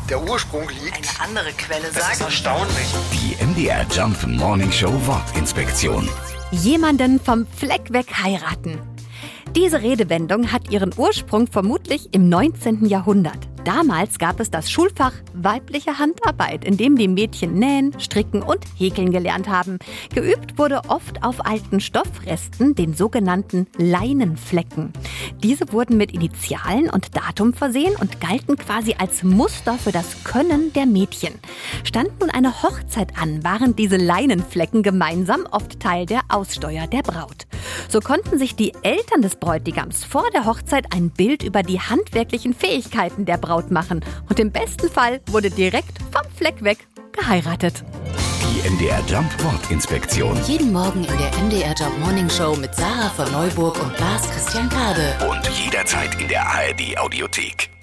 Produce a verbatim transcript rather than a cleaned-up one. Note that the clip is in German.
der Ursprung liegt. Eine andere Quelle Das sagt... ist erstaunlich. Die M D R Jump Morning Show Wortinspektion. Jemanden vom Fleck weg heiraten. Diese Redewendung hat ihren Ursprung vermutlich im neunzehnten Jahrhundert. Damals gab es das Schulfach weibliche Handarbeit, in dem die Mädchen nähen, stricken und häkeln gelernt haben. Geübt wurde oft auf alten Stoffresten, den sogenannten Leinenflecken. Diese wurden mit Initialen und Datum versehen und galten quasi als Muster für das Können der Mädchen. Stand nun eine Hochzeit an, waren diese Leinenflecken gemeinsam oft Teil der Aussteuer der Braut. So konnten sich die Eltern des Bräutigams vor der Hochzeit ein Bild über die handwerklichen Fähigkeiten der Braut machen. Und im besten Fall wurde direkt vom Fleck weg geheiratet. Die M D R Jump Wortinspektion. Jeden Morgen in der M D R Jump Morning Show mit Sarah von Neuburg und Lars Christian Kade. Und jederzeit in der A R D Audiothek.